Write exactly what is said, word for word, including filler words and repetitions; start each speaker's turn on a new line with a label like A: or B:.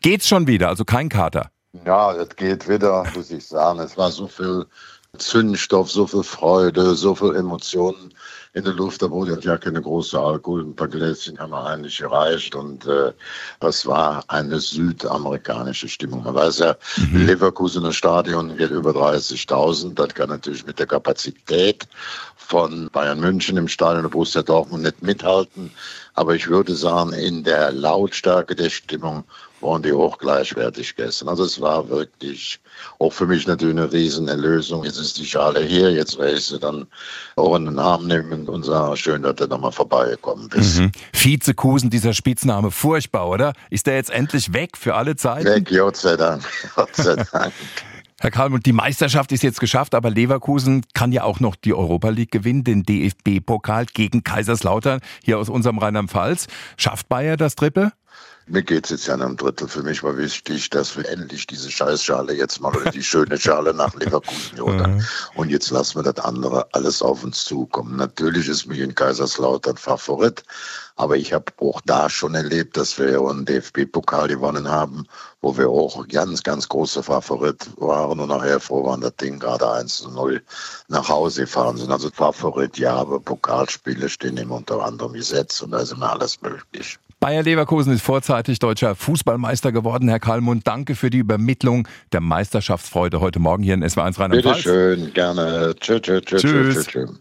A: Geht's schon wieder, also kein Kater?
B: Ja, das geht wieder, muss ich sagen. Es war so viel Zündstoff, so viel Freude, so viel Emotionen in der Luft. Da wurde ja keine große Alkohol, ein paar Gläschen haben wir eigentlich gereicht. Und äh, das war eine südamerikanische Stimmung. Man weiß ja, mhm. Leverkusener Stadion geht über dreißigtausend. Das kann natürlich mit der Kapazität von Bayern München im Stadion der Borussia Dortmund nicht mithalten. Aber ich würde sagen, in der Lautstärke der Stimmung waren die hochgleichwertig gestern. Also es war wirklich auch für mich natürlich eine Riesenerlösung. Jetzt ist die Schale hier, jetzt werde ich sie dann auch in den Arm nehmen und sagen, schön, dass du nochmal vorbeigekommen bist.
A: Mhm. Vizekusen, dieser Spitzname, furchtbar, oder? Ist der jetzt endlich weg für alle Zeiten?
B: Weg, Gott sei Dank. Gott sei Dank.
A: Herr Kallmund, die Meisterschaft ist jetzt geschafft, aber Leverkusen kann ja auch noch die Europa League gewinnen, den D F B-Pokal gegen Kaiserslautern, hier aus unserem Rheinland-Pfalz. Schafft Bayer das Triple?
B: Mir geht's jetzt ja einem Drittel. Für mich war wichtig, dass wir endlich diese Scheißschale jetzt mal, oder die schöne Schale nach Leverkusen holen. Mhm. Und jetzt lassen wir das andere alles auf uns zukommen. Natürlich ist mich in Kaiserslautern Favorit, aber ich habe auch da schon erlebt, dass wir ja einen D F B-Pokal gewonnen haben, wo wir auch ganz, ganz große Favorit waren und nachher froh waren, das Ding gerade eins zu null nach Hause gefahren sind. Also Favorit, ja, aber Pokalspiele stehen immer unter anderem Gesetz und da ist immer alles möglich.
A: Bayer Leverkusen ist vorzeitig deutscher Fußballmeister geworden. Herr Kallmund, danke für die Übermittlung der Meisterschaftsfreude heute Morgen hier in S W R eins Rheinland-Pfalz.
B: Bitte schön, gerne. Tschö, tschö, tschö,
A: Tschüss.
B: tschö, tschö.